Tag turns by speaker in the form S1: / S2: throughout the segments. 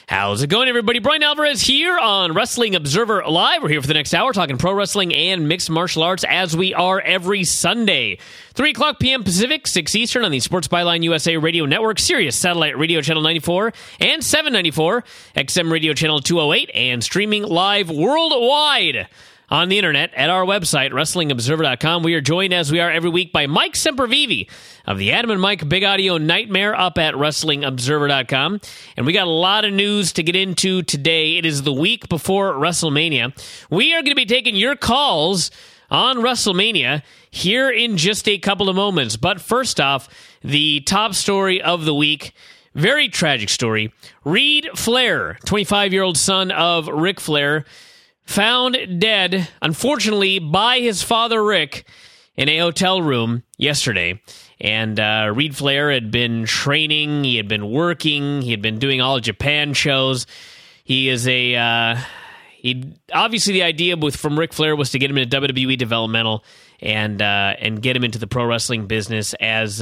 S1: How's it going, everybody? Brian Alvarez here on Wrestling Observer Live. We're here for the next hour talking pro wrestling and mixed martial arts as we are every Sunday. 3 o'clock p.m. Pacific, 6 Eastern on the Sports Byline USA Radio Network, Sirius Satellite Radio Channel 94 and 794, XM Radio Channel 208, and streaming live worldwide on the internet at our website, WrestlingObserver.com. We are joined, as we are every week, by Mike Sempervive of the Adam and Mike Big Audio Nightmare up at WrestlingObserver.com. And we got a lot of news to get into today. It is the week before WrestleMania. We are going to be taking your calls on WrestleMania here in just a couple of moments. But first off, the top story of the week, very tragic story. Reid Flair, 25-year-old son of Ric Flair, found dead, unfortunately, by his father, Rick, in a hotel room yesterday. And Reid Flair had been training, he had been working, he had been doing all Japan shows. He is obviously the idea from Ric Flair was to get him into WWE developmental and get him into the pro wrestling business as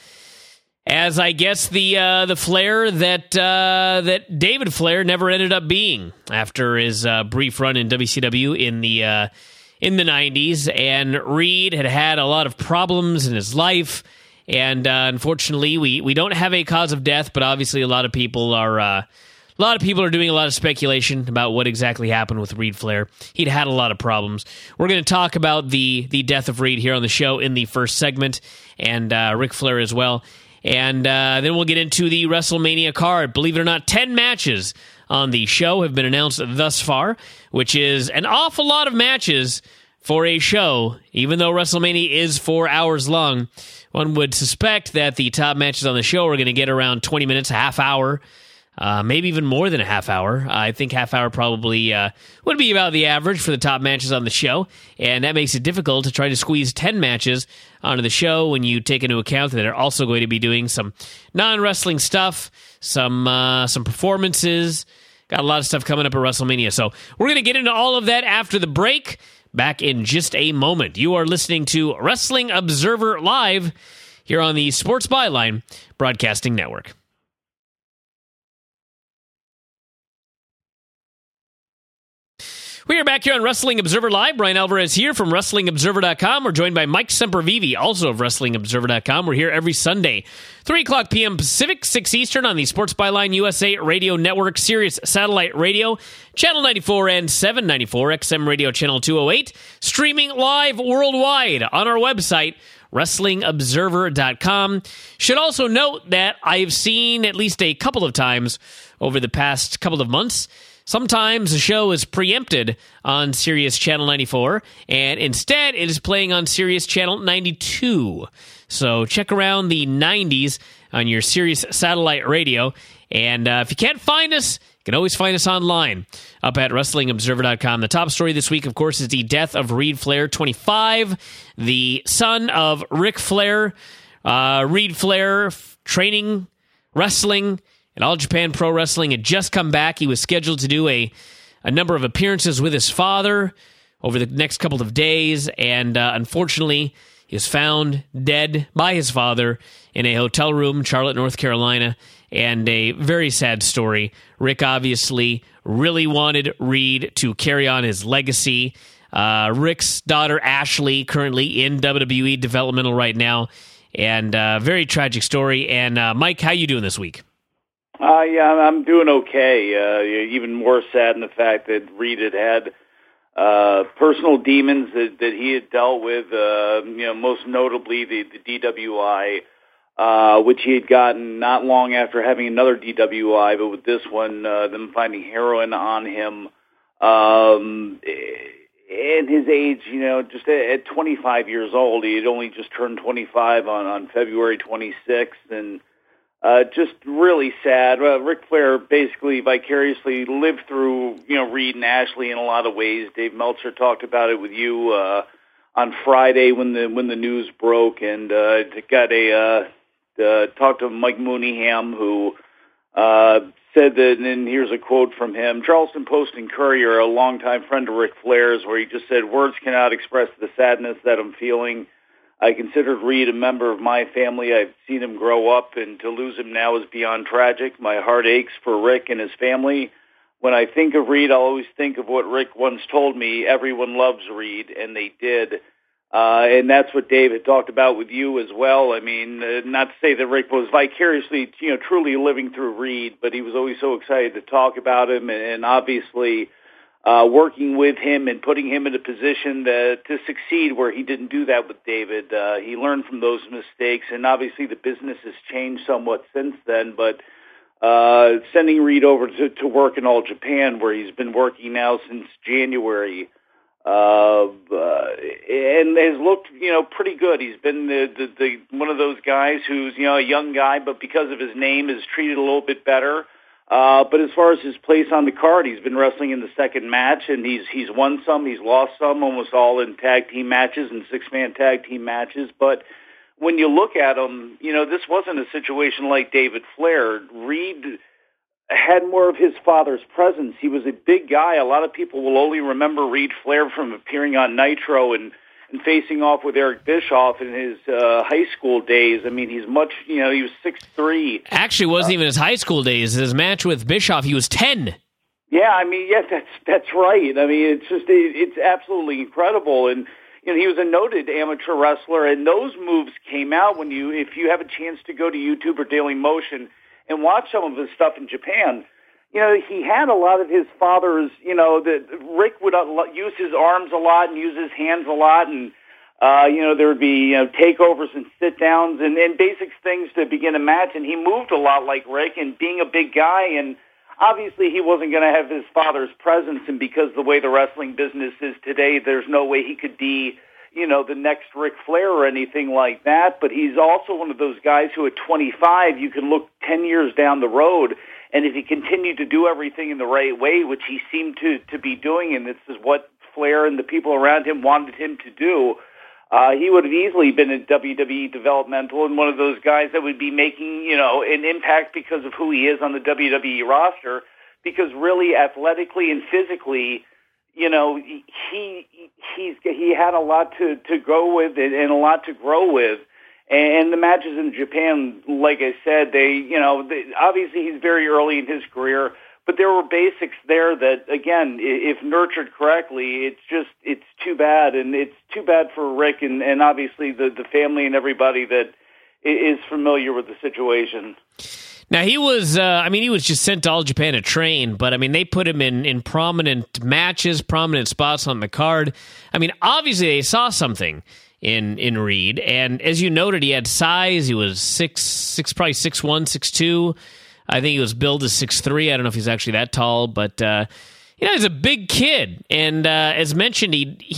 S1: I guess the Flair that David Flair never ended up being after his brief run in WCW in the 90s. And Reid had a lot of problems in his life, and unfortunately, we don't have a cause of death, but obviously a lot of people are doing a lot of speculation about what exactly happened with Reid Flair. He'd had a lot of problems. We're going to talk about the death of Reid here on the show in the first segment, and Ric Flair as well. And then we'll get into the WrestleMania card. Believe it or not, 10 matches on the show have been announced thus far, which is an awful lot of matches for a show. Even though WrestleMania is 4 hours long, one would suspect that the top matches on the show are going to get around 20 minutes, a half hour, maybe even more than a half hour. I think half hour probably would be about the average for the top matches on the show, and that makes it difficult to try to squeeze 10 matches onto the show when you take into account that they're also going to be doing some non-wrestling stuff, some performances. Got a lot of stuff coming up at WrestleMania, so we're going to get into all of that after the break. Back in just a moment. You are listening to Wrestling Observer Live here on the Sports Byline Broadcasting Network. We are back here on Wrestling Observer Live. Brian Alvarez here from WrestlingObserver.com. We're joined by Mike Sempervive, also of WrestlingObserver.com. We're here every Sunday, 3 o'clock p.m. Pacific, 6 Eastern on the Sports Byline USA Radio Network, Sirius Satellite Radio, Channel 94 and 794, XM Radio Channel 208, streaming live worldwide on our website, WrestlingObserver.com. Should also note that I've seen at least a couple of times over the past couple of months, sometimes the show is preempted on Sirius Channel 94, and instead it is playing on Sirius Channel 92. So check around the 90s on your Sirius satellite radio, and if you can't find us, you can always find us online up at WrestlingObserver.com. The top story this week, of course, is the death of Reid Flair, 25, the son of Ric Flair. Reid Flair, training, wrestling, and All Japan Pro Wrestling had just come back. He was scheduled to do a number of appearances with his father over the next couple of days, and unfortunately, he was found dead by his father in a hotel room in Charlotte, North Carolina, and a very sad story. Rick obviously really wanted Reid to carry on his legacy. Rick's daughter, Ashley, currently in WWE developmental right now, and very tragic story. And Mike, how you doing this week?
S2: Yeah, I'm doing okay. Even more sad in the fact that Reid had personal demons that he had dealt with, most notably the DWI, which he had gotten not long after having another DWI, but with this one, them finding heroin on him. And his age, just at 25 years old, he had only just turned 25 on February 26th, and just really sad. Ric Flair basically vicariously lived through, Reid and Ashley in a lot of ways. Dave Meltzer talked about it with you on Friday when the news broke, and talked to Mike Mooneyham, who said that, and here's a quote from him: Charleston Post and Courier, a longtime friend of Ric Flair's, where he just said, "Words cannot express the sadness that I'm feeling. I considered Reed a member of my family. I've seen him grow up, and to lose him now is beyond tragic. My heart aches for Rick and his family. When I think of Reed, I'll always think of what Rick once told me: everyone loves Reed, and they did. And that's what Dave had talked about with you as well. I mean, not to say that Rick was vicariously, truly living through Reed, but he was always so excited to talk about him, and obviously working with him and putting him in a position to succeed where he didn't do that with David. He learned from those mistakes, and obviously the business has changed somewhat since then, but sending Reed over to work in All Japan, where he's been working now since January, and has looked, pretty good. He's been the one of those guys who's, a young guy, but because of his name is treated a little bit better. But as far as his place on the card, he's been wrestling in the second match, and he's won some, he's lost some, almost all in tag team matches and six-man tag team matches. But when you look at him, this wasn't a situation like David Flair. Reed had more of his father's presence. He was a big guy. A lot of people will only remember Reed Flair from appearing on Nitro and facing off with Eric Bischoff in his high school days. I mean, he's much, he was 6'3".
S1: Actually, it wasn't even his high school days. His match with Bischoff, he was 10.
S2: Yeah, I mean, yes, that's right. I mean, it's absolutely incredible. And, he was a noted amateur wrestler, and those moves came out if you have a chance to go to YouTube or Daily Motion and watch some of his stuff in Japan. He had a lot of his father's, that Rick would use his arms a lot and use his hands a lot, and, there would be, takeovers and sit-downs and basic things to begin a match, and he moved a lot like Rick, and being a big guy, and obviously he wasn't going to have his father's presence, and because the way the wrestling business is today, there's no way he could be, the next Ric Flair or anything like that, but he's also one of those guys who at 25, you can look 10 years down the road, and if he continued to do everything in the right way, which he seemed to be doing, and this is what Flair and the people around him wanted him to do, he would have easily been in WWE developmental and one of those guys that would be making, an impact because of who he is on the WWE roster, because really athletically and physically, he had a lot to go with and a lot to grow with. And the matches in Japan, like I said, obviously he's very early in his career, but there were basics there that, again, if nurtured correctly, it's too bad. And it's too bad for Rick and obviously the family and everybody that is familiar with the situation.
S1: Now, he was just sent to All Japan to train, but, they put him in prominent matches, prominent spots on the card. Obviously they saw something in Reed, and as you noted, he had size. He was probably 6'1", 6'2". I think he was billed as 6'3". I don't know if he's actually that tall, but, he's a big kid, and as mentioned,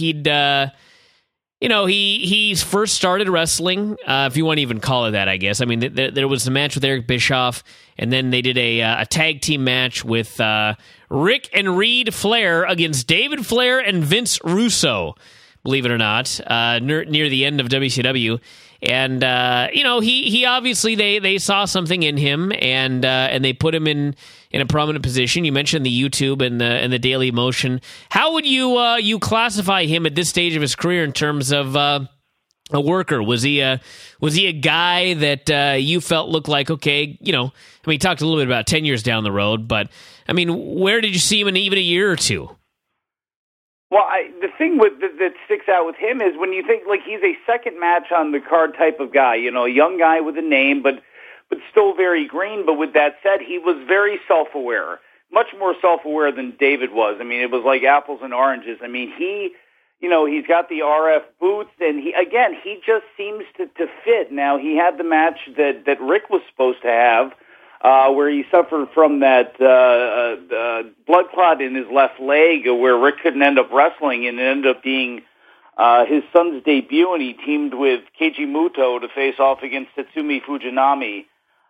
S1: he first started wrestling, if you want to even call it that, I guess. There was a match with Eric Bischoff, and then they did a tag team match with Rick and Reed Flair against David Flair and Vince Russo, believe it or not, near the end of WCW. And, he obviously, they saw something in him, and they put him in a prominent position. You mentioned the YouTube and the Daily Motion. How would you classify him at this stage of his career in terms of a worker? Was he a guy that you felt looked like, okay, he talked a little bit about 10 years down the road, but, where did you see him in even a year or two?
S2: Well, the thing that sticks out with him is when you think, he's a second match on the card type of guy, a young guy with a name, but still very green. But with that said, he was very self-aware, much more self-aware than David was. It was like apples and oranges. He's got the RF boots, and he just seems to fit. Now, he had the match that Rick was supposed to have, where he suffered from that blood clot in his left leg, where Rick couldn't end up wrestling, and it ended up being his son's debut, and he teamed with Keiji Muto to face off against Tatsumi Fujinami.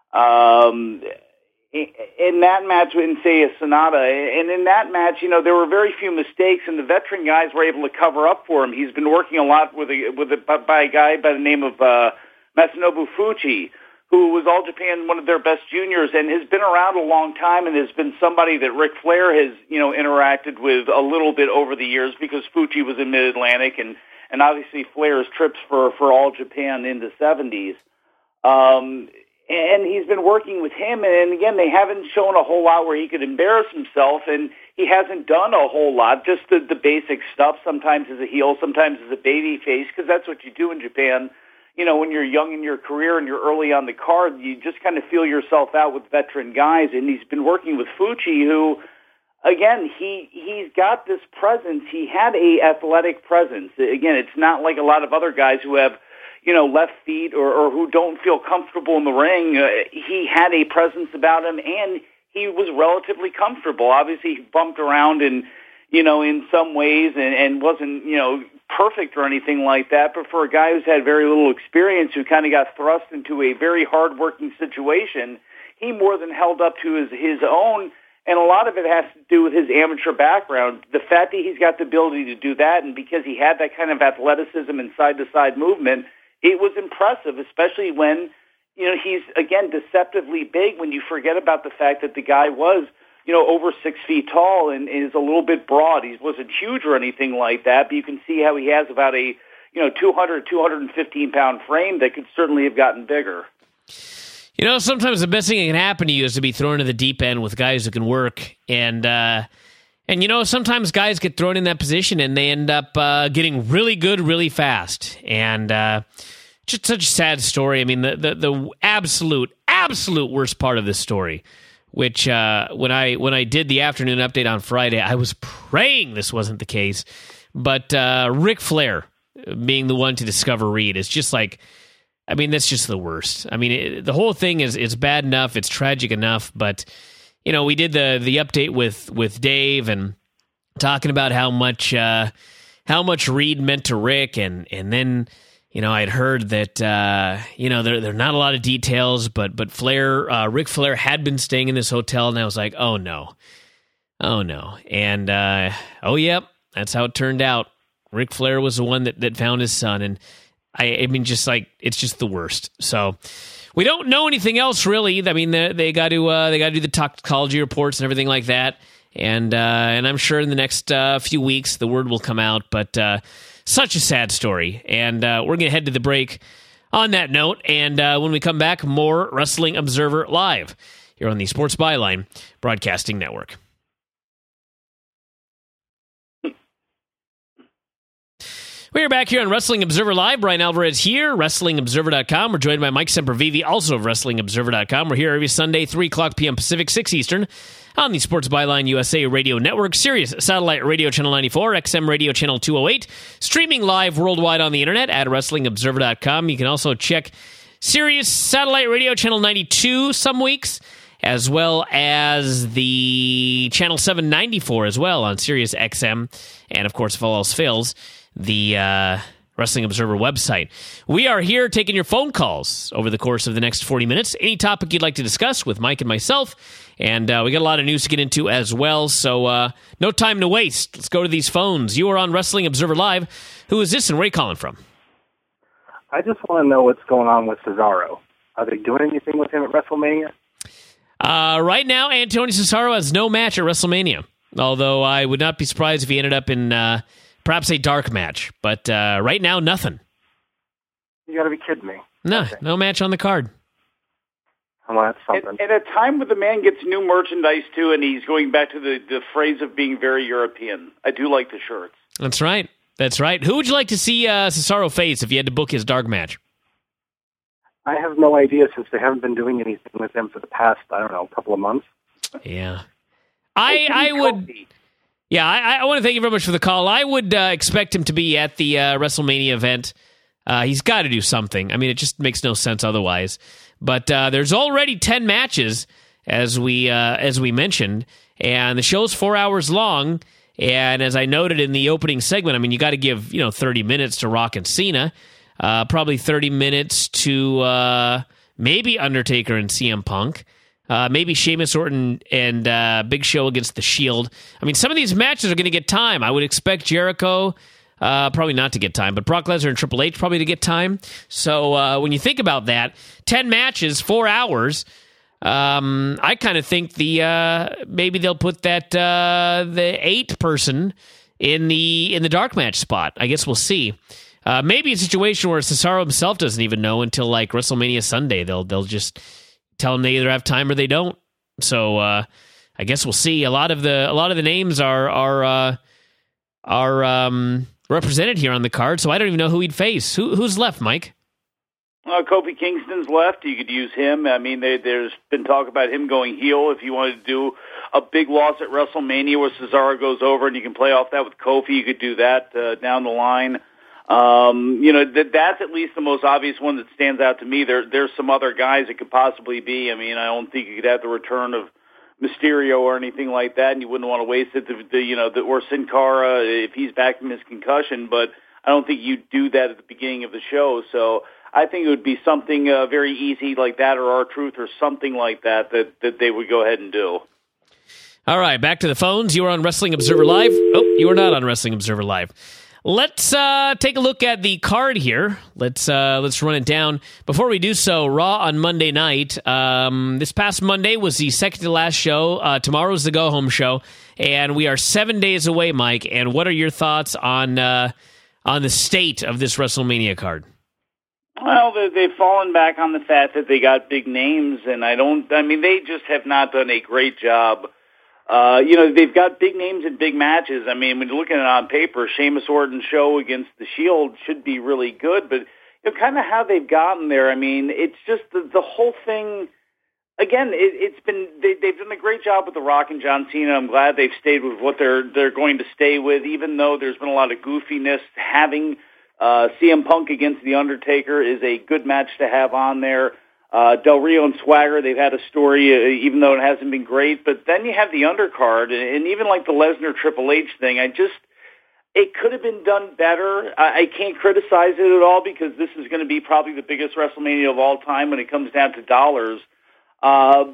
S2: In that match with Seiya Sanada, and in that match, there were very few mistakes, and the veteran guys were able to cover up for him. He's been working a lot by a guy by the name of Masanobu Fuji, who was All Japan, one of their best juniors, and has been around a long time, and has been somebody that Ric Flair has, interacted with a little bit over the years, because Fuji was in Mid-Atlantic, and and obviously Flair's trips for All Japan in the 70s. And he's been working with him, and again, they haven't shown a whole lot where he could embarrass himself, and he hasn't done a whole lot, just the basic stuff, sometimes as a heel, sometimes as a baby face, because that's what you do in Japan. You know, when you're young in your career and you're early on the card, you just kind of feel yourself out with veteran guys, and he's been working with Fuchi, who, again, he's got this presence. He had a athletic presence. Again, it's not like a lot of other guys who have, you know, left feet or who don't feel comfortable in the ring. He had a presence about him, and he was relatively comfortable. Obviously, he bumped around in some ways and wasn't, you know, perfect or anything like that. But for a guy who's had very little experience, who kind of got thrust into a very hard-working situation, he more than held up to his own. And a lot of it has to do with his amateur background. The fact that he's got the ability to do that, and because he had that kind of athleticism and side-to-side movement, it was impressive, especially when, you know, he's, again, deceptively big when you forget about the fact that the guy was, you know, over 6 feet tall and is a little bit broad. He wasn't huge or anything like that, but you can see how he has about a, you know, 215-pound frame that could certainly have gotten bigger.
S1: You know, sometimes the best thing that can happen to you is to be thrown into the deep end with guys who can work. And you know, sometimes guys get thrown in that position and they end up getting really good really fast. And just such a sad story. I mean, the absolute worst part of this story, which when I did the afternoon update on Friday, I was praying this wasn't the case. But Ric Flair being the one to discover Reed is just like, I mean, that's just the worst. I mean, the whole thing is bad enough. It's tragic enough. But, you know, we did the update with Dave and talking about how much Reed meant to Rick. And then, you know, I'd heard that, you know, there are not a lot of details, but Ric Flair had been staying in this hotel. And I was like, oh, no. And, yep, that's how it turned out. Ric Flair was the one that found his son. And, I mean, just like, it's just the worst. So we don't know anything else really. I mean, they got to do the toxicology reports and everything like that. And I'm sure in the next few weeks the word will come out. But such a sad story. And we're gonna head to the break on that note. And when we come back, more Wrestling Observer Live here on the Sports Byline Broadcasting Network. We are back here on Wrestling Observer Live. Brian Alvarez here, WrestlingObserver.com. We're joined by Mike Sempervive, also of WrestlingObserver.com. We're here every Sunday, 3 o'clock p.m. Pacific, 6 Eastern, on the Sports Byline USA Radio Network, Sirius Satellite Radio Channel 94, XM Radio Channel 208, streaming live worldwide on the Internet at WrestlingObserver.com. You can also check Sirius Satellite Radio Channel 92 some weeks, as well as the Channel 794 as well on Sirius XM. And, of course, if all else fails, the Wrestling Observer website. We are here taking your phone calls over the course of the next 40 minutes. Any topic you'd like to discuss with Mike and myself. And we got a lot of news to get into as well. So no time to waste. Let's go to these phones. You are on Wrestling Observer Live. Who is this and where are you calling from?
S3: I just want to know what's going on with Cesaro. Are they doing anything with him at WrestleMania?
S1: Right now, Antonio Cesaro has no match at WrestleMania. Although I would not be surprised if he ended up in perhaps a dark match. But right now, nothing.
S3: You got to be kidding me.
S1: No match on the card.
S3: Well, that's something.
S2: At a time when the man gets new merchandise, too, and he's going back to the phrase of being very European. I do like the shirts.
S1: That's right. Who would you like to see Cesaro face if you had to book his dark match?
S3: I have no idea since they haven't been doing anything with him for the past, couple of months.
S1: Yeah. I would... Yeah, I want to thank you very much for the call. I would expect him to be at the WrestleMania event. He's got to do something. I mean, it just makes no sense otherwise. But there's already 10 matches, as we mentioned, and the show's 4 hours long. And as I noted in the opening segment, I mean, you got to give 30 minutes to Rock and Cena, probably 30 minutes to maybe Undertaker and CM Punk. Maybe Sheamus, Orton, and Big Show against The Shield. I mean, some of these matches are going to get time. I would expect Jericho probably not to get time, but Brock Lesnar and Triple H probably to get time. So when you think about that, 10 matches, 4 hours, I kind of think maybe they'll put the 8 person in the dark match spot. I guess we'll see. Maybe a situation where Cesaro himself doesn't even know until like WrestleMania Sunday. They'll just tell him they either have time or they don't. So I guess we'll see. A lot of the names are represented here on the card. So I don't even know who he'd face. Who's left, Mike?
S2: Kofi Kingston's left. You could use him. I mean, there's been talk about him going heel if you wanted to do a big loss at WrestleMania where Cesaro goes over and you can play off that with Kofi. You could do that down the line. That's at least the most obvious one that stands out to me. There's some other guys it could possibly be. I mean, I don't think you could have the return of Mysterio or anything like that, and you wouldn't want to waste it. Or Sin Cara if he's back from his concussion, but I don't think you'd do that at the beginning of the show. So I think it would be something very easy like that, or R-Truth, or something like that they would go ahead and do.
S1: All right, back to the phones. You are on Wrestling Observer Live. Oh, you are not on Wrestling Observer Live. Let's take a look at the card here. Let's run it down. Before we do so, Raw on Monday night. This past Monday was the second to last show. Tomorrow's the go-home show, and we are 7 days away, Mike. And what are your thoughts on the state of this WrestleMania card?
S2: Well, they've fallen back on the fact that they got big names, and they just have not done a great job. They've got big names and big matches. I mean, when you're looking at it on paper, Sheamus Orton show against The Shield should be really good, but kind of how they've gotten there. I mean, it's just the whole thing. Again, they've done a great job with The Rock and John Cena. I'm glad they've stayed with what they're going to stay with, even though there's been a lot of goofiness. Having CM Punk against The Undertaker is a good match to have on there. Del Rio and Swagger, they've had a story, even though it hasn't been great. But then you have the undercard, and even like the Lesnar Triple H thing, it could have been done better. I can't criticize it at all because this is going to be probably the biggest WrestleMania of all time when it comes down to dollars. I'm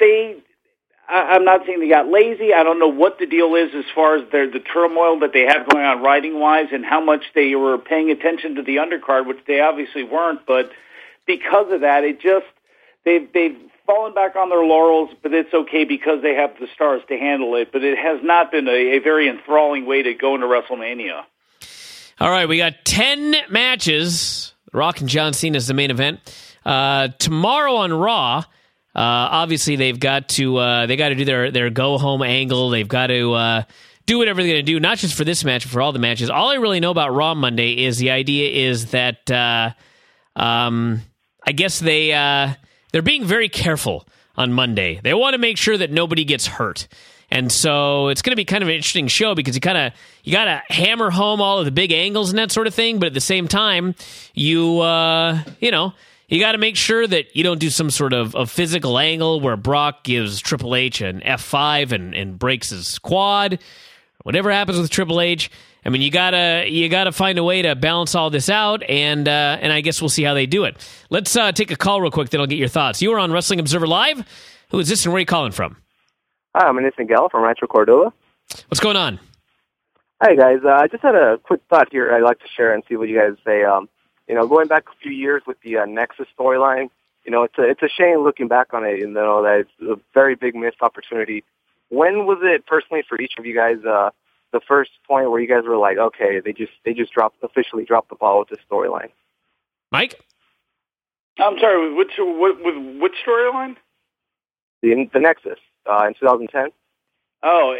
S2: not saying they got lazy. I don't know what the deal is as far as the turmoil that they have going on writing-wise and how much they were paying attention to the undercard, which they obviously weren't. But because of that, they've fallen back on their laurels, but it's okay because they have the stars to handle it. But it has not been a very enthralling way to go into WrestleMania.
S1: All right, we got 10 matches. Rock and John Cena is the main event. Tomorrow on Raw, obviously they've got to do their go home angle. They've got to do whatever they're going to do, not just for this match, but for all the matches. All I really know about Raw Monday is the idea is that I guess they're being very careful on Monday. They want to make sure that nobody gets hurt. And so it's going to be kind of an interesting show because you got to hammer home all of the big angles and that sort of thing, but at the same time, you got to make sure that you don't do some sort of physical angle where Brock gives Triple H an F5 and breaks his quad. Whatever happens with Triple H, I mean, you gotta find a way to balance all this out, and I guess we'll see how they do it. Let's take a call real quick, then I'll get your thoughts. You are on Wrestling Observer Live. Who is this, and where are you calling from?
S4: Hi, I'm Anis Miguel from Rancho Cordova.
S1: What's going on?
S4: Hi, guys. I just had a quick thought here I'd like to share and see what you guys say. Going back a few years with the Nexus storyline, it's a shame looking back on it, that it's a very big missed opportunity. When was it personally for each of you guys the first point where you guys were like, okay, they just officially dropped the ball with this storyline?
S1: Mike?
S2: I'm sorry, which storyline?
S4: The Nexus in 2010.
S2: Oh,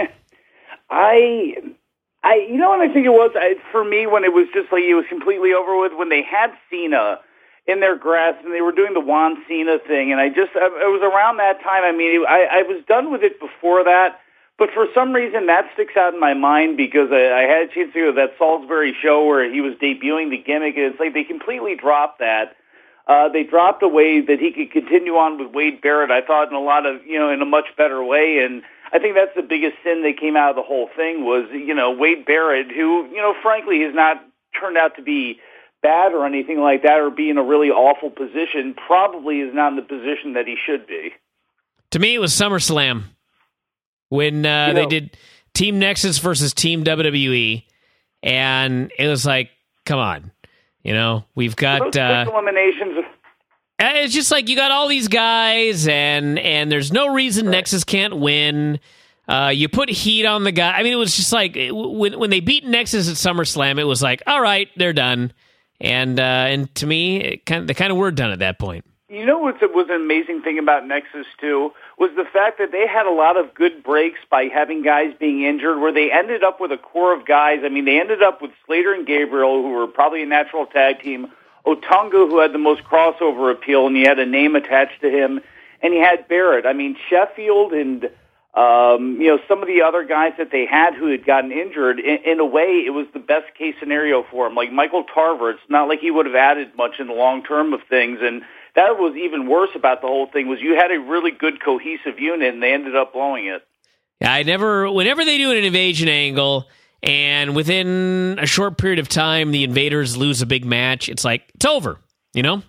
S2: I what I think it was for me when it was just like it was completely over with when they had Cena in their grasp and they were doing the Juan Cena thing, and it was around that time. I mean, I was done with it before that, but for some reason that sticks out in my mind because I had a chance to go to that Salisbury show where he was debuting the gimmick, and it's like they completely dropped that. They dropped a way that he could continue on with Wade Barrett, I thought, in a much better way, and I think that's the biggest sin that came out of the whole thing was, Wade Barrett, who, frankly has not turned out to be bad or anything like that or be in a really awful position, probably is not in the position that he should be.
S1: To me, it was SummerSlam when they did Team Nexus versus Team WWE, and it was like, come on. We've got
S2: eliminations.
S1: It's just like you got all these guys, and there's no reason Nexus can't win. You put heat on the guy. I mean, it was just like when they beat Nexus at SummerSlam, it was like, all right, they're done. And to me, they kind of were done at that point.
S2: You know what was an amazing thing about Nexus, too, was the fact that they had a lot of good breaks by having guys being injured, where they ended up with a core of guys. I mean, they ended up with Slater and Gabriel, who were probably a natural tag team, Otunga, who had the most crossover appeal, and he had a name attached to him, and he had Barrett. I mean, Sheffield and some of the other guys that they had who had gotten injured, in a way, it was the best case scenario for him. Like Michael Tarver, it's not like he would have added much in the long term of things, and that was even worse about the whole thing, was you had a really good cohesive unit, and they ended up blowing it.
S1: Yeah, whenever they do an invasion angle, and within a short period of time, the Invaders lose a big match, it's like, it's over, you know?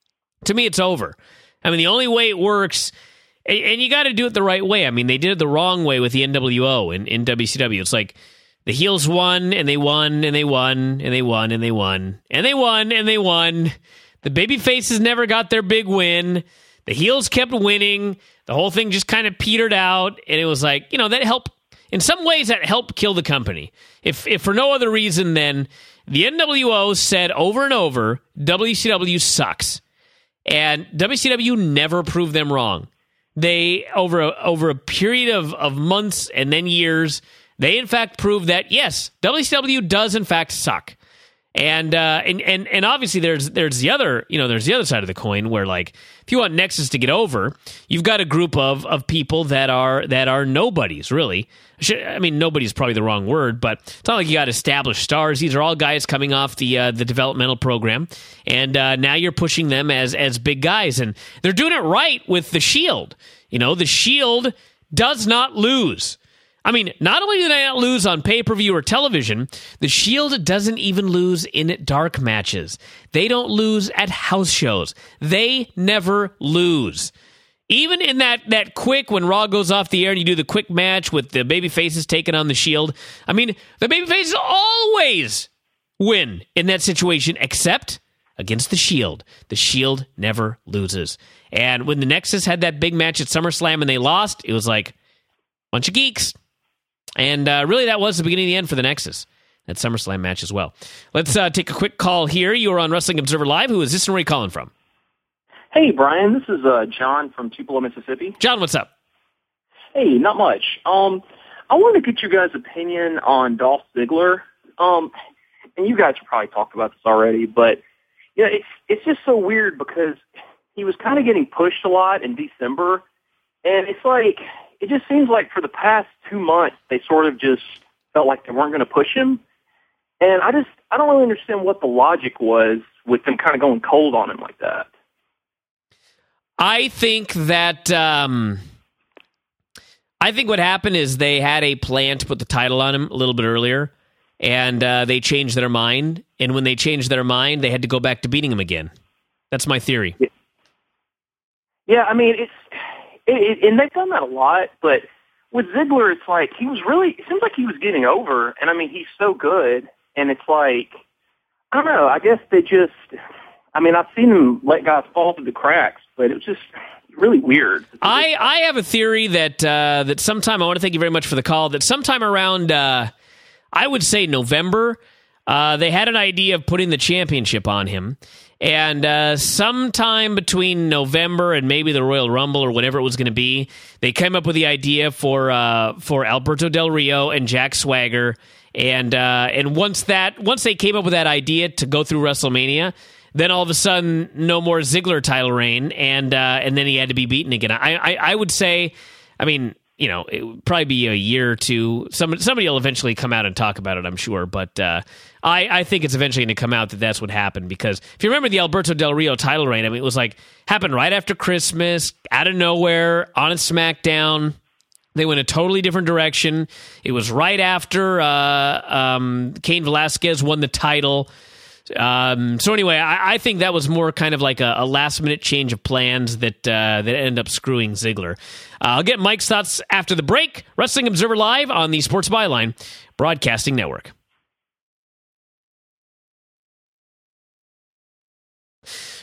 S1: To me, it's over. I mean, the only way it works, and you got to do it the right way. I mean, they did it the wrong way with the NWO in WCW. It's like, the heels won, and they won, and they won, and they won, and they won, and they won, and they won. The baby faces never got their big win. The heels kept winning. The whole thing just kind of petered out. And it was like, that helped. In some ways, that helped kill the company. If for no other reason than the NWO said over and over, WCW sucks. And WCW never proved them wrong. They, over a period of months and then years, they in fact proved that, yes, WCW does in fact suck. And obviously there's the other side of the coin where, like, if you want Nexus to get over, you've got a group of people that are nobodies, really. I mean, nobody's probably the wrong word, but it's not like you got established stars. These are all guys coming off the developmental program, and now you're pushing them as big guys, and they're doing it right with the Shield. The Shield does not lose. I mean, not only do they not lose on pay-per-view or television, the Shield doesn't even lose in dark matches. They don't lose at house shows. They never lose. Even in that quick, when Raw goes off the air and you do the quick match with the babyfaces taking on the Shield, I mean, the babyfaces always win in that situation, except against the Shield. The Shield never loses. And when the Nexus had that big match at SummerSlam and they lost, it was like, bunch of geeks. And really, that was the beginning of the end for the Nexus. That SummerSlam match as well. Let's take a quick call here. You are on Wrestling Observer Live. Who is this and where are you calling from?
S5: Hey, Brian. This is John from Tupelo, Mississippi.
S1: John, what's up?
S5: Hey, not much. I wanted to get your guys' opinion on Dolph Ziggler. And you guys have probably talked about this already, but it's just so weird because he was kind of getting pushed a lot in December, and it's like, it just seems like for the past 2 months, they sort of just felt like they weren't going to push him. And I don't really understand what the logic was with them kind of going cold on him like that.
S1: I think that, I think what happened is they had a plan to put the title on him a little bit earlier, and they changed their mind. And when they changed their mind, they had to go back to beating him again. That's my theory.
S5: Yeah, I mean, and they've done that a lot, but with Ziggler, it's like it seems like he was getting over, and I mean, he's so good, and it's like, I don't know, I guess I've seen him let guys fall through the cracks, but it was just really weird.
S1: I have a theory that sometime, I want to thank you very much for the call, that sometime around, I would say November, they had an idea of putting the championship on him. And sometime between November and maybe the Royal Rumble or whatever it was going to be, they came up with the idea for Alberto Del Rio and Jack Swagger. And once they came up with that idea to go through WrestleMania, then all of a sudden no more Ziggler title reign, and then he had to be beaten again. I would say, I mean, it would probably be a year or two. Somebody will eventually come out and talk about it, I'm sure. But I think it's eventually going to come out that that's what happened. Because if you remember the Alberto Del Rio title reign, I mean, it was like, happened right after Christmas, out of nowhere, on a SmackDown. They went a totally different direction. It was right after Cain Velasquez won the title. So anyway, I think that was more kind of like a last-minute change of plans that ended up screwing Ziggler. I'll get Mike's thoughts after the break. Wrestling Observer Live on the Sports Byline Broadcasting Network.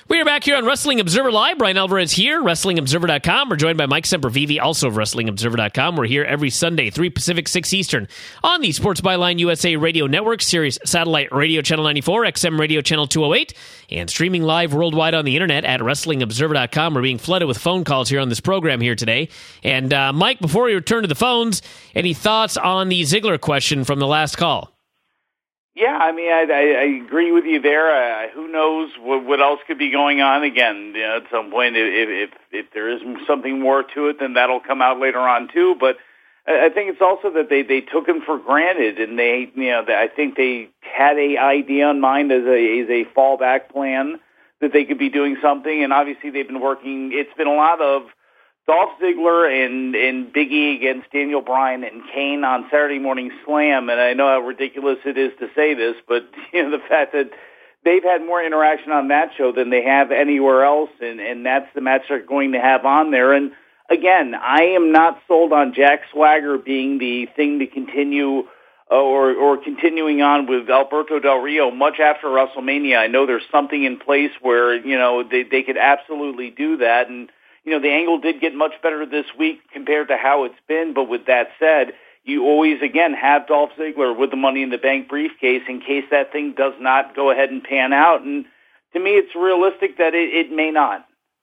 S1: We are back here on Wrestling Observer Live. Brian Alvarez here, WrestlingObserver.com. We're joined by Mike Sempervive, also of WrestlingObserver.com. We're here every Sunday, 3 Pacific, 6 Eastern, on the Sports Byline USA Radio Network, Sirius Satellite Radio Channel 94, XM Radio Channel 208, and streaming live worldwide on the internet at WrestlingObserver.com. We're being flooded with phone calls here on this program here today. And Mike, before we return to the phones, any thoughts on the Ziggler question from the last call?
S2: Yeah, I mean, I agree with you there. Who knows what else could be going on again? You know, at some point, if there is something more to it, then that'll come out later on too. But I think it's also that they took him for granted, and I think they had a idea in mind as a fallback plan that they could be doing something. And obviously, they've been working. It's been a lot of Dolph Ziggler and Big E against Daniel Bryan and Kane on Saturday Morning Slam, and I know how ridiculous it is to say this, but the fact that they've had more interaction on that show than they have anywhere else, and that's the match they're going to have on there. And again, I am not sold on Jack Swagger being the thing to continue or continuing on with Alberto Del Rio much after WrestleMania. I know there's something in place where they could absolutely do that, and the angle did get much better this week compared to how it's been, but with that said, you always, again, have Dolph Ziggler with the Money in the Bank briefcase in case that thing does not go ahead and pan out, and to me, it's realistic that it may not.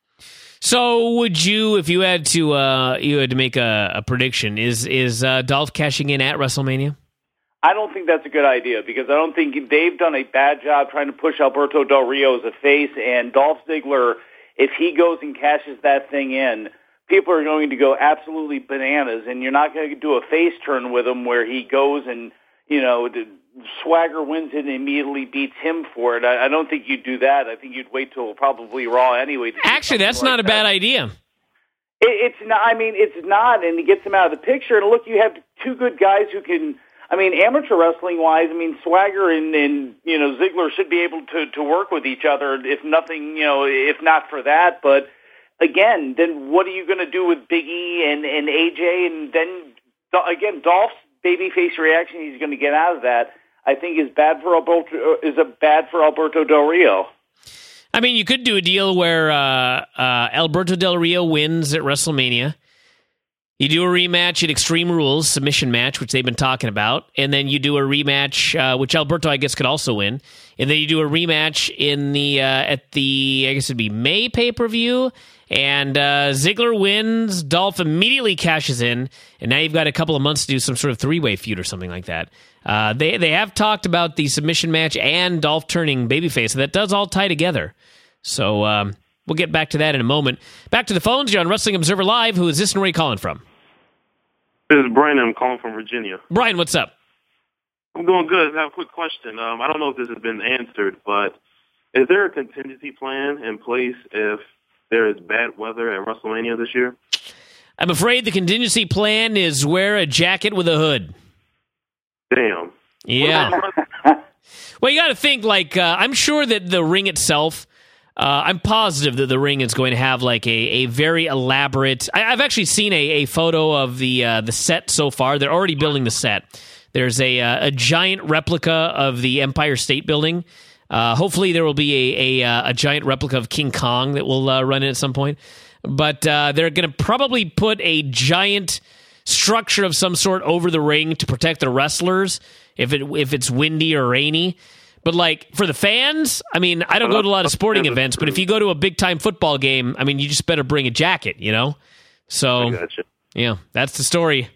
S1: So would you, if you had to make a prediction, is Dolph cashing in at WrestleMania?
S2: I don't think that's a good idea because I don't think they've done a bad job trying to push Alberto Del Rio as a face, and Dolph Ziggler, if he goes and cashes that thing in, people are going to go absolutely bananas, and you're not going to do a face turn with him where he goes and, Swagger wins it and immediately beats him for it. I don't think you'd do that. I think you'd wait till probably Raw anyway.
S1: Actually, that's not a bad idea.
S2: It's not. I mean, it's not, and it gets him out of the picture. And look, you have two good guys who can. I mean, amateur wrestling-wise, Swagger and Ziggler should be able to work with each other, if nothing, if not for that. But again, then what are you going to do with Big E and AJ? And then again, Dolph's babyface reaction he's going to get out of that, I think, is bad for Alberto Del Rio.
S1: I mean, you could do a deal where Alberto Del Rio wins at WrestleMania. You do a rematch at Extreme Rules, submission match, which they've been talking about, and then you do a rematch, which Alberto, I guess, could also win, and then you do a rematch in at the I guess it'd be May pay-per-view, and Ziggler wins, Dolph immediately cashes in, and now you've got a couple of months to do some sort of three-way feud or something like that. They have talked about the submission match and Dolph turning babyface, so that does all tie together. So we'll get back to that in a moment. Back to the phones. You're on Wrestling Observer Live. Who is this and where are you calling from?
S6: This is Brian. I'm calling from Virginia.
S1: Brian, what's up?
S6: I'm doing good. I have a quick question. I don't know if this has been answered, but is there a contingency plan in place if there is bad weather at WrestleMania this year?
S1: I'm afraid the contingency plan is wear a jacket with a hood.
S6: Damn.
S1: Yeah. Well, you got to think, I'm sure that the ring itself, I'm positive that the ring is going to have a very elaborate. I've actually seen a photo of the set so far. They're already building the set. There's a giant replica of the Empire State Building. Hopefully, there will be a giant replica of King Kong that will run in at some point. But they're going to probably put a giant structure of some sort over the ring to protect the wrestlers if it's windy or rainy. But, for the fans, I don't go to a lot of sporting events, but if you go to a big-time football game, you just better bring a jacket, So,
S6: I gotcha.
S1: Yeah, that's the story.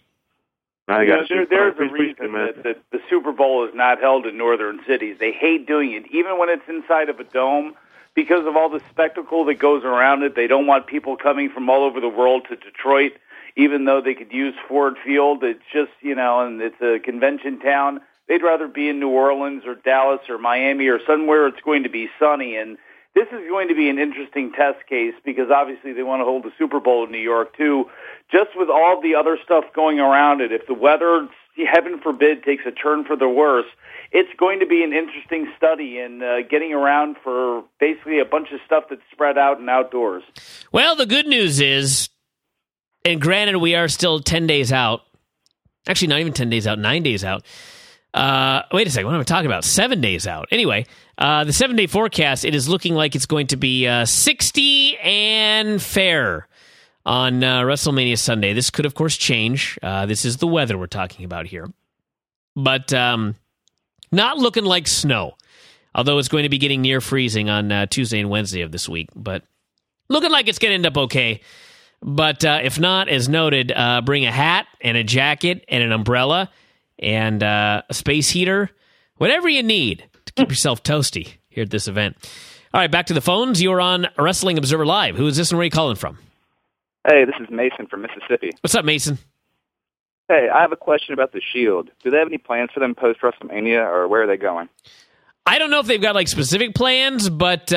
S6: I got you.
S2: There's a reason that the Super Bowl is not held in northern cities. They hate doing it, even when it's inside of a dome, because of all the spectacle that goes around it. They don't want people coming from all over the world to Detroit, even though they could use Ford Field. It's just, and it's a convention town. They'd rather be in New Orleans or Dallas or Miami or somewhere it's going to be sunny. And this is going to be an interesting test case because obviously they want to hold the Super Bowl in New York too. Just with all the other stuff going around it, if the weather, heaven forbid, takes a turn for the worse, it's going to be an interesting study in getting around for basically a bunch of stuff that's spread out and outdoors.
S1: Well, the good news is, and granted we are still 10 days out, actually not even 10 days out, 9 days out, Wait a second. What am I talking about? 7 days out. Anyway, the 7-day forecast, it is looking like it's going to be 60 and fair on WrestleMania Sunday. This could, of course, change. This is the weather we're talking about here. But not looking like snow, although it's going to be getting near freezing on Tuesday and Wednesday of this week. But looking like it's going to end up okay. But if not, as noted, bring a hat and a jacket and an umbrella and a space heater, whatever you need to keep yourself toasty here at this event. All right, back to the phones. You're on Wrestling Observer Live. Who is this and where are you calling from?
S7: Hey, this is Mason from Mississippi.
S1: What's up, Mason?
S7: Hey, I have a question about the Shield. Do they have any plans for them post-WrestleMania, or where are they going?
S1: I don't know if they've got like specific plans, but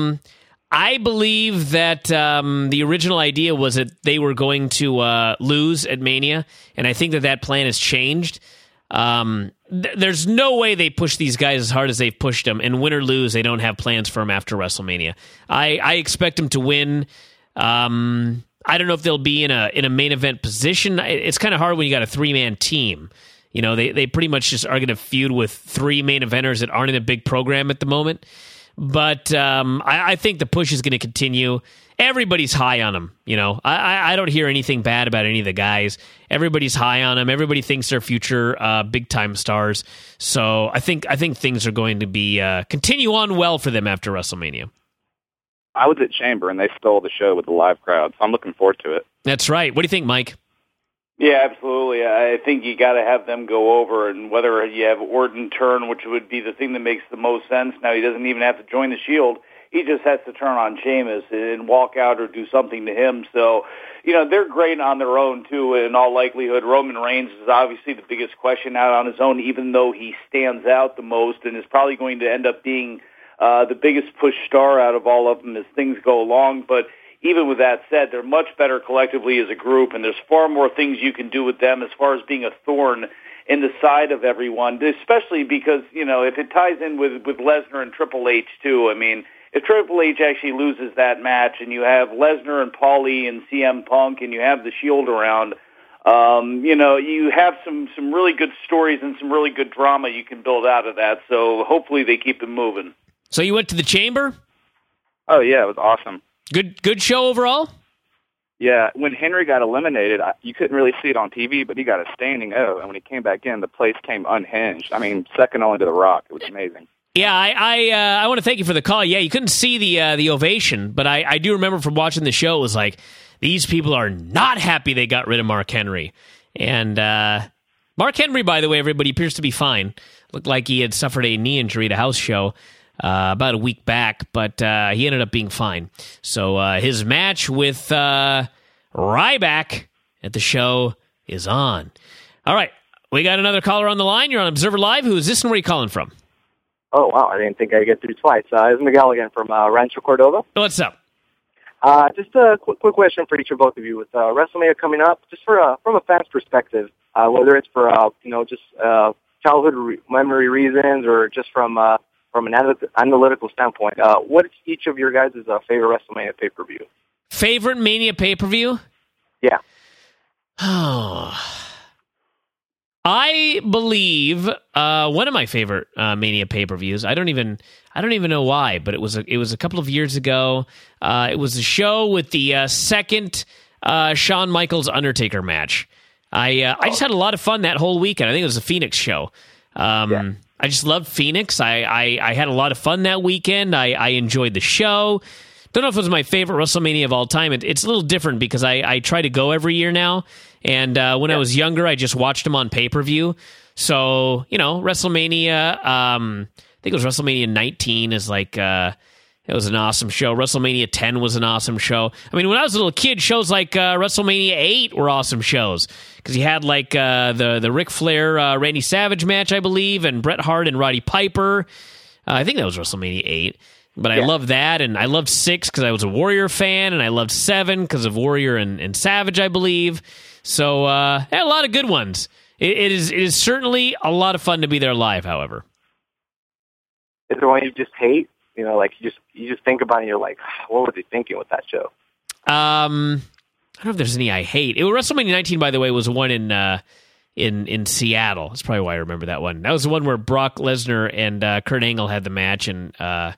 S1: I believe that the original idea was that they were going to lose at Mania, and I think that plan has changed. There's no way they push these guys as hard as they've pushed them, and win or lose, they don't have plans for them after WrestleMania. I expect them to win. I don't know if they'll be in a main event position. It's kind of hard when you got a 3-man team. You know, they pretty much just are going to feud with 3 main eventers that aren't in a big program at the moment. But I think the push is going to continue. Everybody's high on them. You know, I don't hear anything bad about any of the guys. Everybody's high on them. Everybody thinks they're future big time stars. So I think things are going to be continue on well for them after WrestleMania.
S7: I was at Chamber, and they stole the show with the live crowd, so I'm looking forward to it.
S1: That's right. What do you think, Mike?
S2: Yeah, absolutely. I think you got to have them go over, and whether you have Orton turn, which would be the thing that makes the most sense. Now, he doesn't even have to join the Shield. He just has to turn on Sheamus and walk out or do something to him. So, you know, they're great on their own, too, in all likelihood. Roman Reigns is obviously the biggest question out on his own, even though he stands out the most and is probably going to end up being the biggest push star out of all of them as things go along. But even with that said, they're much better collectively as a group, and there's far more things you can do with them as far as being a thorn in the side of everyone, especially because, you know, if it ties in with Lesnar and Triple H, too, I mean, if Triple H actually loses that match and you have Lesnar and Paulie and CM Punk and you have the Shield around, you know, you have some really good stories and some really good drama you can build out of that. So hopefully they keep it moving.
S1: So you went to the Chamber?
S7: Oh, yeah, it was awesome.
S1: Good show overall?
S7: Yeah, when Henry got eliminated, you couldn't really see it on TV, but he got a standing O, and when he came back in, the place came unhinged. I mean, second only to The Rock. It was amazing.
S1: Yeah, I want to thank you for the call. Yeah, you couldn't see the ovation, but I do remember from watching the show, it was like, these people are not happy they got rid of Mark Henry. And Mark Henry, by the way, everybody, appears to be fine. Looked like he had suffered a knee injury at a house show about a week back, but he ended up being fine. So his match with Ryback at the show is on. All right, we got another caller on the line. You're on Observer Live. Who is this and where are you calling from?
S4: Oh, wow, I didn't think I'd get through twice. It's Miguel again from Rancho Cordova.
S1: What's up?
S4: Just a quick question for each or both of you. With WrestleMania coming up, just from a fan's perspective, whether it's for just childhood memory reasons or just from an analytical standpoint, what's each of your guys' favorite WrestleMania pay-per-view?
S1: Favorite Mania pay-per-view?
S4: Yeah.
S1: Oh, I believe one of my favorite Mania pay-per-views. I don't even know why, but it was a couple of years ago. It was a show with the second Shawn Michaels Undertaker match. I just had a lot of fun that whole weekend. I think it was a Phoenix show. Yeah. I just loved Phoenix. I had a lot of fun that weekend. I enjoyed the show. Don't know if it was my favorite WrestleMania of all time. It's a little different because I try to go every year now. And when I was younger, I just watched them on pay-per-view. So, you know, WrestleMania, I think it was WrestleMania 19 is like, it was an awesome show. WrestleMania 10 was an awesome show. I mean, when I was a little kid, shows like WrestleMania 8 were awesome shows. Because you had like the Ric Flair, Randy Savage match, I believe, and Bret Hart and Roddy Piper. I think that was WrestleMania 8. But I loved that, and I loved 6 because I was a Warrior fan, and I loved 7 because of Warrior and Savage, I believe. So had a lot of good ones. It is certainly a lot of fun to be there live, however.
S4: Is there one you just hate? You know, like you just think about it and you're like, what was he thinking with that show?
S1: I don't know if there's any I hate. WrestleMania 19, by the way, was one in in Seattle. That's probably why I remember that one. That was the one where Brock Lesnar and Kurt Angle had the match, and that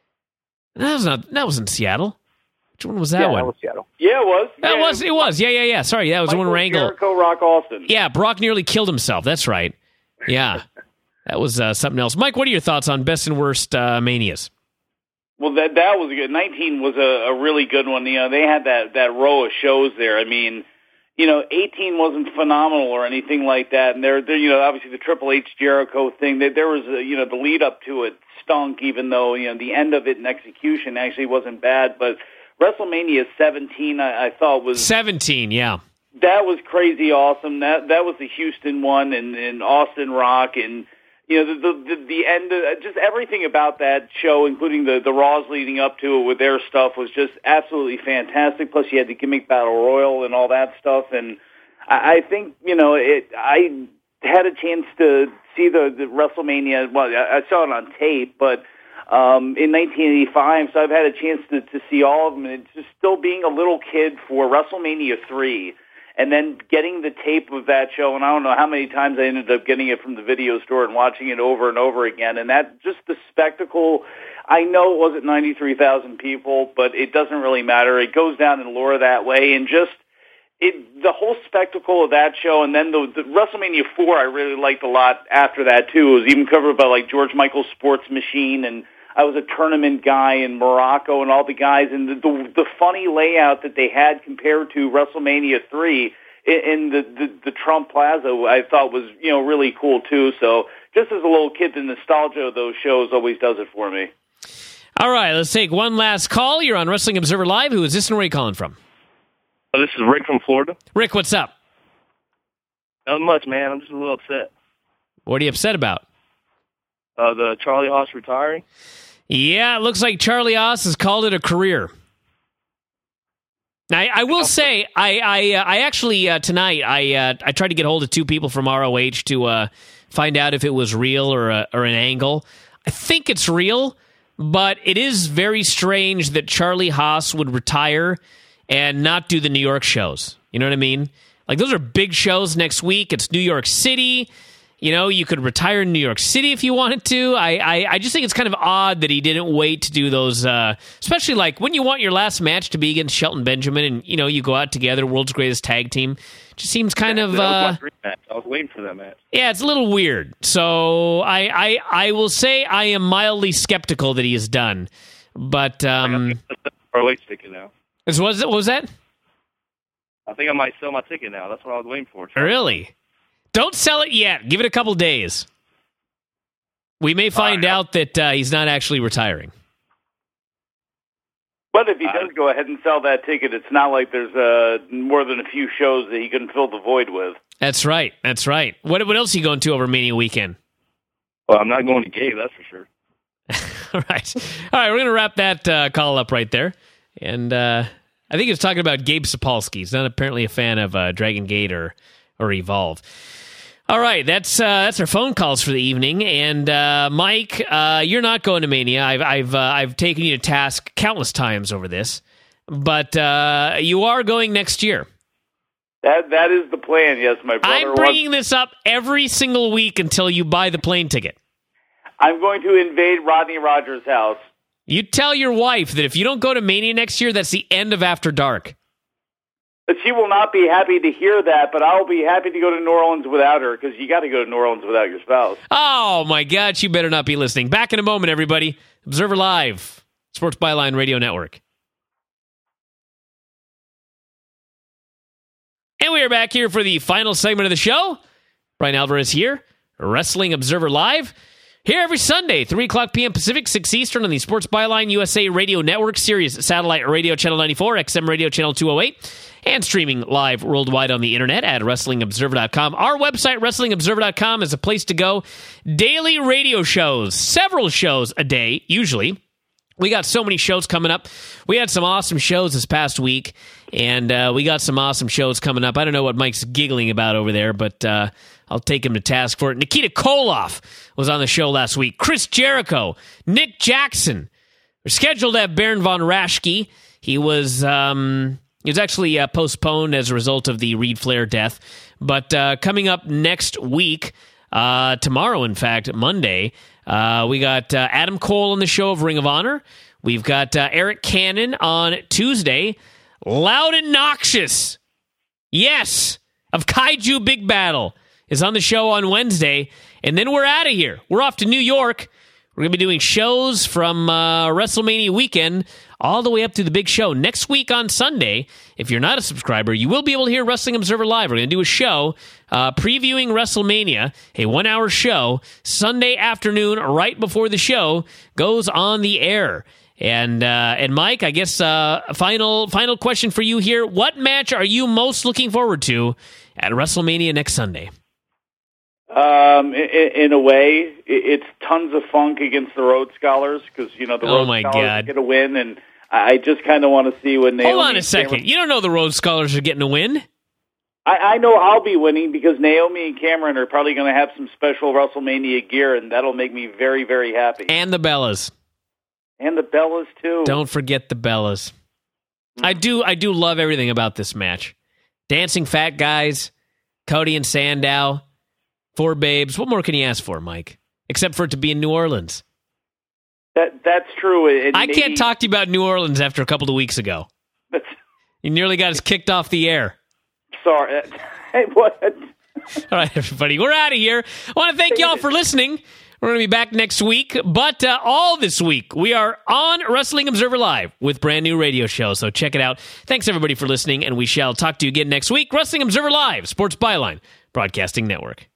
S1: was in Seattle. Which one was that one?
S3: That was Seattle.
S2: Yeah, it was.
S1: It was. Yeah. Sorry, that was the one where Angle.
S2: Jericho, Rock Austin.
S1: Yeah, Brock nearly killed himself. That's right. Yeah, that was something else. Mike, what are your thoughts on best and worst Manias?
S2: Well, that was good. 19 was a really good one. You know, they had that row of shows there. I mean, you know, 18 wasn't phenomenal or anything like that. And there, you know, obviously the Triple H Jericho thing. There was, you know, the lead up to it stunk, even though, you know, the end of it in execution actually wasn't bad. But WrestleMania 17, I thought was
S1: 17. Yeah,
S2: that was crazy awesome. That was the Houston one and Austin Rock and. You know, the end, just everything about that show, including the Raws leading up to it with their stuff, was just absolutely fantastic. Plus, you had the gimmick battle royal and all that stuff. And I think, you know, I had a chance to see the WrestleMania. Well, I saw it on tape, but in 1985, so I've had a chance to see all of them. And it's just still being a little kid for WrestleMania 3. And then getting the tape of that show, and I don't know how many times I ended up getting it from the video store and watching it over and over again. And that, just the spectacle, I know it wasn't 93,000 people, but it doesn't really matter. It goes down in lore that way. And just the whole spectacle of that show, and then the WrestleMania 4 I really liked a lot after that, too. It was even covered by, like, George Michael's Sports Machine, and I was a tournament guy in Morocco and all the guys, and the funny layout that they had compared to WrestleMania 3 in the Trump Plaza, I thought was, you know, really cool too. So just as a little kid, the nostalgia of those shows always does it for me.
S1: All right, let's take one last call. You're on Wrestling Observer Live. Who is this and where are you calling from?
S8: This is Rick from Florida.
S1: Rick, what's up?
S8: Not much, man. I'm just a little upset.
S1: What are you upset about?
S8: The Charlie Haas retiring.
S1: Yeah, it looks like Charlie Haas has called it a career. I will say, I actually tonight I tried to get hold of two people from ROH to find out if it was real or an angle. I think it's real, but it is very strange that Charlie Haas would retire and not do the New York shows. You know what I mean? Like, those are big shows next week. It's New York City. You know, you could retire in New York City if you wanted to. I just think it's kind of odd that he didn't wait to do those, especially like when you want your last match to be against Shelton Benjamin and, you know, you go out together, world's greatest tag team. Just seems kind of...
S8: That was my dream match. I was waiting for that match.
S1: Yeah, it's a little weird. So I will say I am mildly skeptical that he is done. But...
S8: ROH ticket now.
S1: What was that?
S8: I think I might sell my ticket now. That's what I was waiting for.
S1: Really? Don't sell it yet. Give it a couple days. We may find out that he's not actually retiring.
S2: But if he does go ahead and sell that ticket, it's not like there's more than a few shows that he can fill the void with.
S1: That's right. That's right. What else are you going to over Mania weekend?
S8: Well, I'm not going to Gabe, that's for sure.
S1: All right. All right, we're going to wrap that call up right there. And I think he was talking about Gabe Sapolsky. He's not apparently a fan of Dragon Gate or Evolve. All right, that's our phone calls for the evening. And Mike, you're not going to Mania. I've taken you to task countless times over this, but you are going next year.
S2: That is the plan. Yes, my brother.
S1: I'm bringing this up every single week until you buy the plane ticket.
S2: I'm going to invade Rodney Rogers' house.
S1: You tell your wife that if you don't go to Mania next year, that's the end of After Dark.
S2: But she will not be happy to hear that, but I'll be happy to go to New Orleans without her, because you got to go to New Orleans without your spouse.
S1: Oh, my God, you better not be listening. Back in a moment, everybody. Observer Live, Sports Byline Radio Network. And we are back here for the final segment of the show. Brian Alvarez here, Wrestling Observer Live. Here every Sunday, 3 o'clock p.m. Pacific, 6 Eastern on the Sports Byline USA Radio Network, Sirius Satellite Radio Channel 94, XM Radio Channel 208, and streaming live worldwide on the internet at WrestlingObserver.com. Our website, WrestlingObserver.com, is a place to go. Daily radio shows, several shows a day, usually. We got so many shows coming up. We had some awesome shows this past week, and we got some awesome shows coming up. I don't know what Mike's giggling about over there, but I'll take him to task for it. Nikita Koloff was on the show last week. Chris Jericho, Nick Jackson. We're scheduled to have Baron von Raschke. He was It was actually postponed as a result of the Reid Flair death. But coming up next week, tomorrow, in fact, Monday, we got Adam Cole on the show of Ring of Honor. We've got Eric Cannon on Tuesday. Loud and Noxious, yes, of Kaiju Big Battle, is on the show on Wednesday. And then we're out of here. We're off to New York. We're going to be doing shows from WrestleMania weekend all the way up to the big show. Next week on Sunday, if you're not a subscriber, you will be able to hear Wrestling Observer Live. We're going to do a show previewing WrestleMania, a 1-hour show, Sunday afternoon right before the show goes on the air. And Mike, I guess final question for you here. What match are you most looking forward to at WrestleMania next Sunday?
S2: In a way, it's Tons of Funk against the Rhodes Scholars because, the Rhodes Scholars get a win, and I just kind of want to see when Naomi...
S1: Hold on a second. You don't know the Rhodes Scholars are getting a win?
S2: I know I'll be winning because Naomi and Cameron are probably going to have some special WrestleMania gear, and that'll make me very, very happy.
S1: And the Bellas.
S2: And the Bellas, too.
S1: Don't forget the Bellas. I do love everything about this match. Dancing Fat Guys, Cody and Sandow, 4 babes. What more can you ask for, Mike? Except for it to be in New Orleans.
S2: That's true.
S1: I can't talk to you about New Orleans after a couple of weeks ago. You nearly got us kicked off the air.
S2: Sorry. Hey, what?
S1: All right, everybody. We're out of here. I want to thank y'all for listening. We're going to be back next week, but all this week, we are on Wrestling Observer Live with brand new radio shows, so check it out. Thanks, everybody, for listening, and we shall talk to you again next week. Wrestling Observer Live, Sports Byline Broadcasting Network.